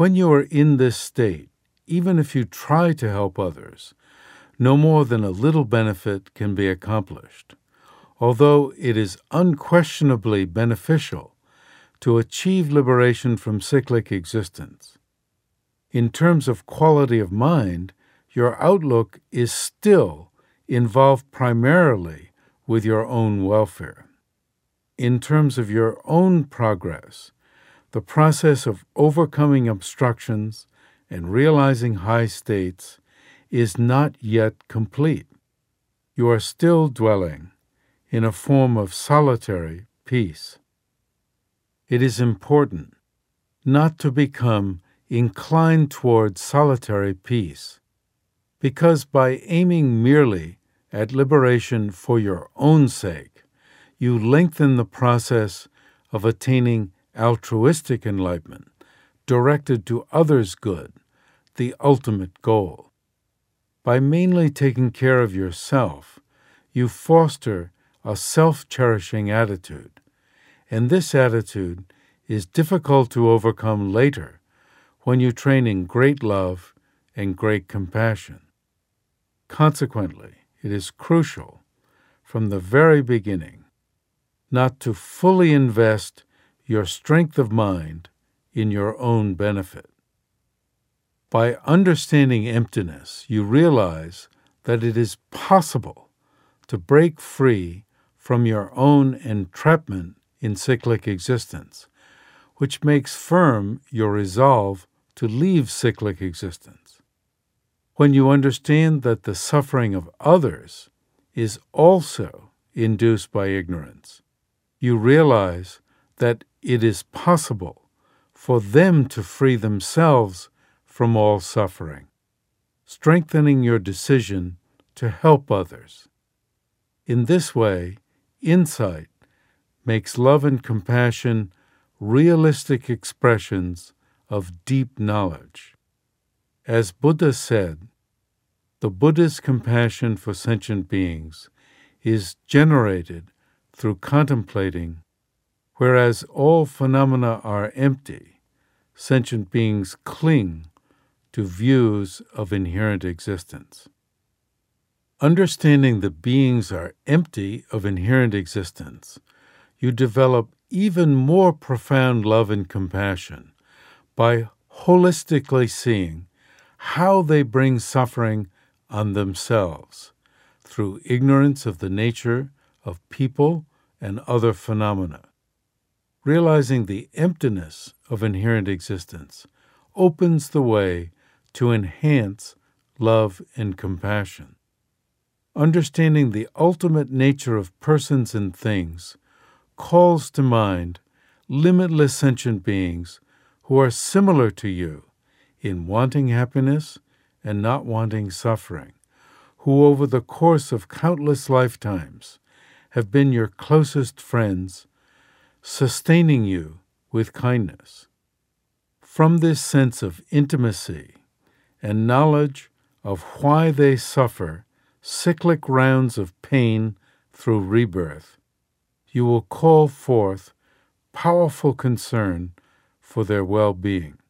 When you are in this state, even if you try to help others, no more than a little benefit can be accomplished, although it is unquestionably beneficial to achieve liberation from cyclic existence. In terms of quality of mind, your outlook is still involved primarily with your own welfare. In terms of your own progress, the process of overcoming obstructions and realizing high states is not yet complete. You are still dwelling in a form of solitary peace. It is important not to become inclined toward solitary peace, because by aiming merely at liberation for your own sake, you lengthen the process of attaining altruistic enlightenment directed to others' good, the ultimate goal. By mainly taking care of yourself, you foster a self-cherishing attitude, and this attitude is difficult to overcome later when you train in great love and great compassion. Consequently, it is crucial from the very beginning not to fully invest your strength of mind in your own benefit. By understanding emptiness, you realize that it is possible to break free from your own entrapment in cyclic existence, which makes firm your resolve to leave cyclic existence. When you understand that the suffering of others is also induced by ignorance, you realize that it is possible for them to free themselves from all suffering, strengthening your decision to help others. In this way, insight makes love and compassion realistic expressions of deep knowledge. As Buddha said, the Buddha's compassion for sentient beings is generated through contemplating, whereas all phenomena are empty, sentient beings cling to views of inherent existence. Understanding that beings are empty of inherent existence, you develop even more profound love and compassion by holistically seeing how they bring suffering on themselves through ignorance of the nature of people and other phenomena. Realizing the emptiness of inherent existence opens the way to enhance love and compassion. Understanding the ultimate nature of persons and things calls to mind limitless sentient beings who are similar to you in wanting happiness and not wanting suffering, who over the course of countless lifetimes have been your closest friends, sustaining you with kindness. From this sense of intimacy and knowledge of why they suffer cyclic rounds of pain through rebirth, you will call forth powerful concern for their well-being.